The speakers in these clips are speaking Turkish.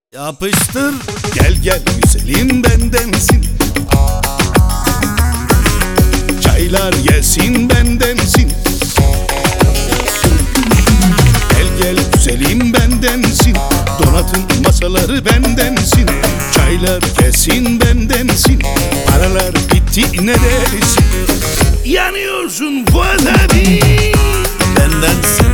Yapıştır. Gel gel güzelim bendensin. Çaylar gelsin bendensin. Gel gel güzelim bendensin. Donatın masaları bendensin. Çaylar gelsin bendensin. Paralar bitti ne dersin? Yanıyorsun Fuat abi. Bendensin.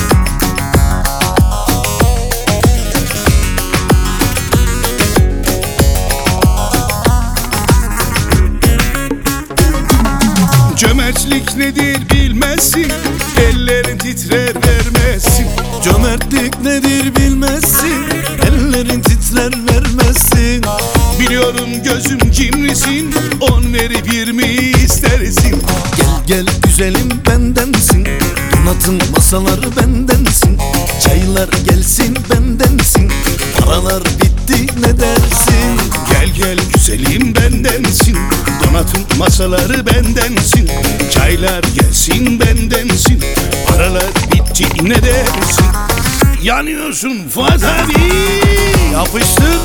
Cömertlik nedir bilmezsin, ellerin titrer vermezsin. Cömertlik nedir bilmezsin, ellerin titrer vermezsin. Biliyorum gözüm cimrisin, 10 verip 20 istersin. Gel gel güzelim bendensin, donatın masaları bendensin. Çaylar gelsin bendensin, paralar bitti ne dersin? Gel gel güzelim bendensin, donatın masaları bendensin. Çaylar gelsin bendensin, paralar bitti ne dersin? Yanıyorsun Fuat abi. Yapıştır.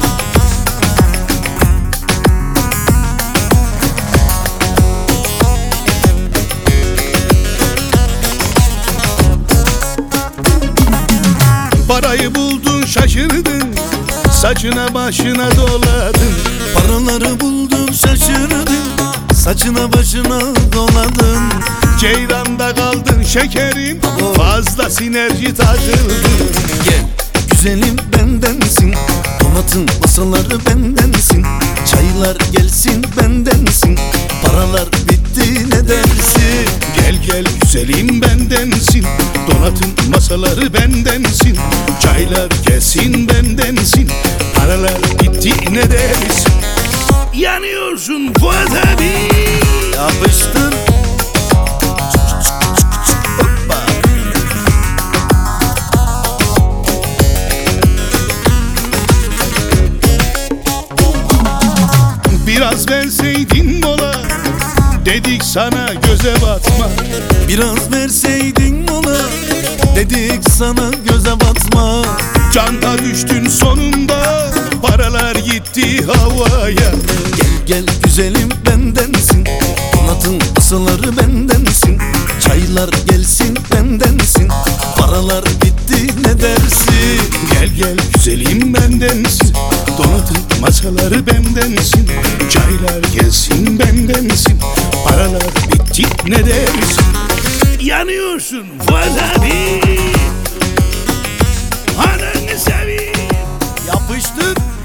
Parayı buldun şaşırdın, saçına başına doladın. Paraları buldun şaşırdın, saçına başına doladın. Ceyranda kaldın şekerim, fazla sinerji takıldın. Gel güzelim bendensin, donatın masaları bendensin. Çaylar gelsin bendensin, paralar bitti ne dersin? Gel gel güzelim bendensin, donatın masaları bendensin. Çaylar gelsin bendensin, paralar bitti ne dersin? Yanıyorsun Fuat abi. Yapıştır. Hoppa. Biraz verseydin mola, dedik sana göze batma. Biraz verseydin mola, dedik sana göze batma. Çanta düştün sonunda, paralar gitti havaya. Gel gel güzelim bendensin, donatın masaları bendensin. Çaylar gelsin bendensin, paralar bitti ne dersin? Gel gel güzelim bendensin, donatın masaları bendensin. Çaylar gelsin bendensin, paralar bitti ne dersin? Yanıyorsun Fuat abi. Ananı seveyim. Yapıştır.